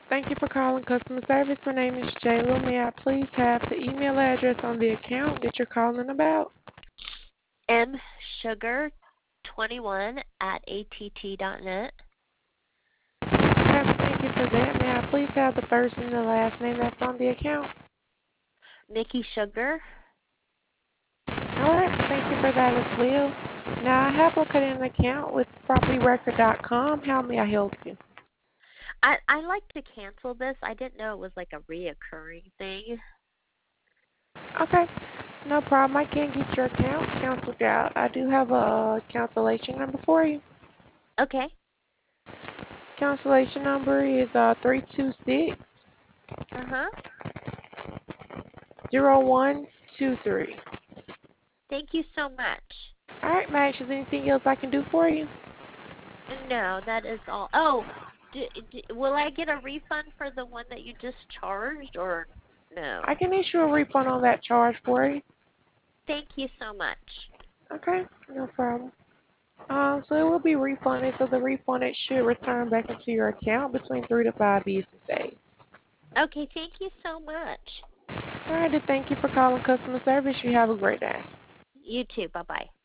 Thank you for calling customer service. My name is Jayla. May I please have the email address on the account that you're calling about? msugar21 at att.net. Okay, thank you for that. May I please have the first and the last name that's on the account? Nikki Sugar. All right, thank you for that as well. Now, I have located an account with propertyrecord.com. How may I help you? I like to cancel this. I didn't know it was like a reoccurring thing. Okay, no problem. I can get your account canceled out. I do have a cancellation number for you. Okay. Cancellation number is 326 Uh-huh. 0123. Thank you so much. All right, Max, is anything else I can do for you? No, that is all. Oh, will I get a refund for the one that you just charged or I no? can issue a refund on that charge for you. Thank you so much. Okay, no problem. So it will be refunded, so the refund it should return back into your account between 3 to 5 business days. Okay, thank you so much. All right, thank you for calling customer service. You have a great day. You too. Bye-bye.